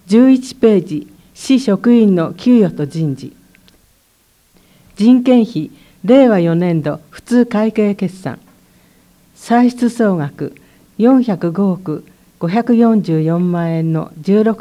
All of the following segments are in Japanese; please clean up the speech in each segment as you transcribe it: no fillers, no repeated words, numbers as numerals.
11ページ、市職員の給与と人事。人件費、令和4年度普通会計決算。歳出総額405億544万円の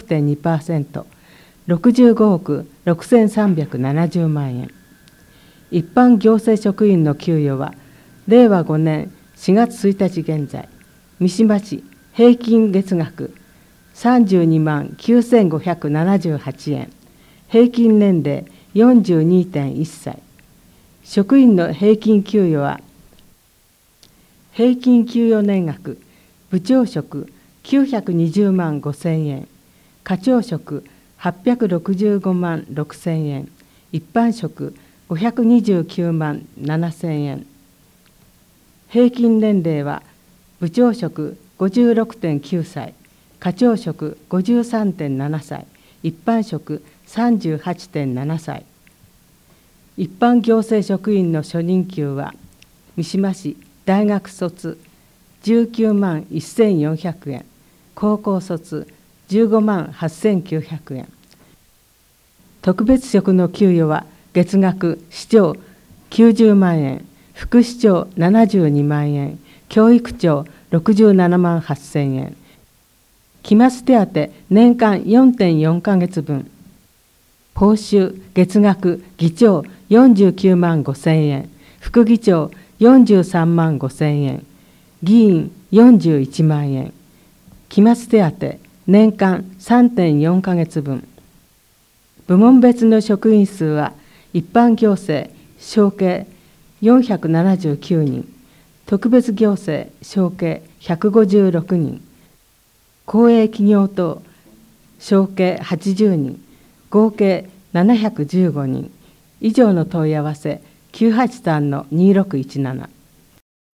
16.2%、65億6370万円。一般行政職員の給与は、令和5年4月1日現在、三島市平均月額32万9578円、平均年齢 42.1 歳。職員の平均給与は、平均給与年額、部長職920万5千円、課長職865万6千円、一般職529万7千円。平均年齢は、部長職 56.9 歳、課長職 53.7 歳、一般職 38.7 歳。一般行政職員の初任給は、三島市大学卒19万1400円、高校卒15万8900円。特別職の給与は、月額市長90万円、副市長72万円、教育長67万8000円。期末手当年間 4.4 ヶ月分。報酬月額議長49万5千円、副議長43万5千円、議員41万円。期末手当年間 3.4 ヶ月分。部門別の職員数は、一般行政承継479人、特別行政承継156人、公営企業等承継80人、合計715人。以上の問い合わせ 983-2617